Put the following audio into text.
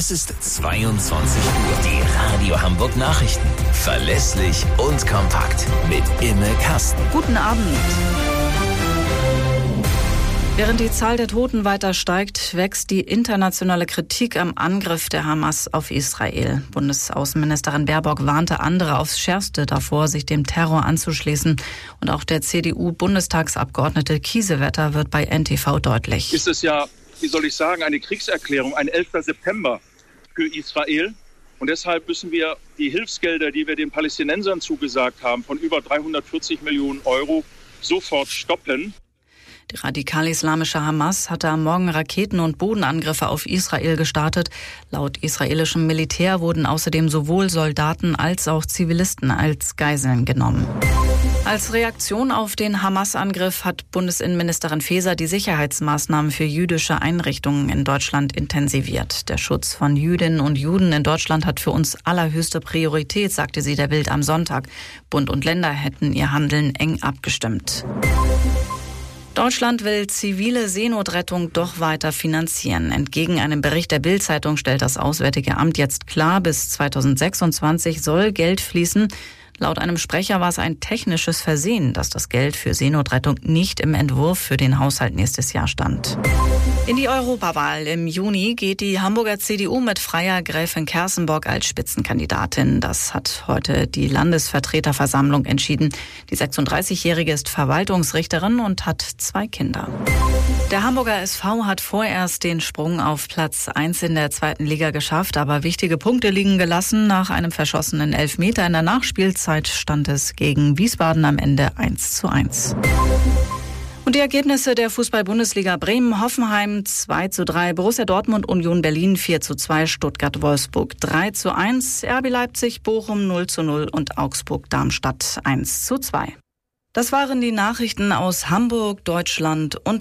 Es ist 22 Uhr. Die Radio Hamburg Nachrichten. Verlässlich und kompakt. Mit Imme Kasten. Guten Abend. Während die Zahl der Toten weiter steigt, wächst die internationale Kritik am Angriff der Hamas auf Israel. Bundesaußenministerin Baerbock warnte andere aufs Schärfste davor, sich dem Terror anzuschließen. Und auch der CDU-Bundestagsabgeordnete Kiesewetter wird bei NTV deutlich. Ist es ja, wie soll ich sagen, eine Kriegserklärung, ein 11. September für Israel. Und deshalb müssen wir die Hilfsgelder, die wir den Palästinensern zugesagt haben, von über 340 Millionen Euro sofort stoppen. Die radikal-islamische Hamas hatte am Morgen Raketen- und Bodenangriffe auf Israel gestartet. Laut israelischem Militär wurden außerdem sowohl Soldaten als auch Zivilisten als Geiseln genommen. Als Reaktion auf den Hamas-Angriff hat Bundesinnenministerin Faeser die Sicherheitsmaßnahmen für jüdische Einrichtungen in Deutschland intensiviert. Der Schutz von Jüdinnen und Juden in Deutschland hat für uns allerhöchste Priorität, sagte sie der Bild am Sonntag. Bund und Länder hätten ihr Handeln eng abgestimmt. Deutschland will zivile Seenotrettung doch weiter finanzieren. Entgegen einem Bericht der Bild-Zeitung stellt das Auswärtige Amt jetzt klar, bis 2026 soll Geld fließen. Laut einem Sprecher war es ein technisches Versehen, dass das Geld für Seenotrettung nicht im Entwurf für den Haushalt nächstes Jahr stand. In die Europawahl im Juni geht die Hamburger CDU mit Freier Gräfin Kerssenbock als Spitzenkandidatin. Das hat heute die Landesvertreterversammlung entschieden. Die 36-Jährige ist Verwaltungsrichterin und hat 2 Kinder. Der Hamburger SV hat vorerst den Sprung auf Platz 1 in der 2. Liga geschafft, aber wichtige Punkte liegen gelassen. Nach einem verschossenen Elfmeter in der Nachspielzeit stand es gegen Wiesbaden am Ende 1:1. Und die Ergebnisse der Fußball-Bundesliga: Bremen, Hoffenheim 2:3, Borussia Dortmund, Union Berlin 4:2, Stuttgart, Wolfsburg 3:1, RB Leipzig, Bochum 0:0 und Augsburg, Darmstadt 1:2. Das waren die Nachrichten aus Hamburg, Deutschland und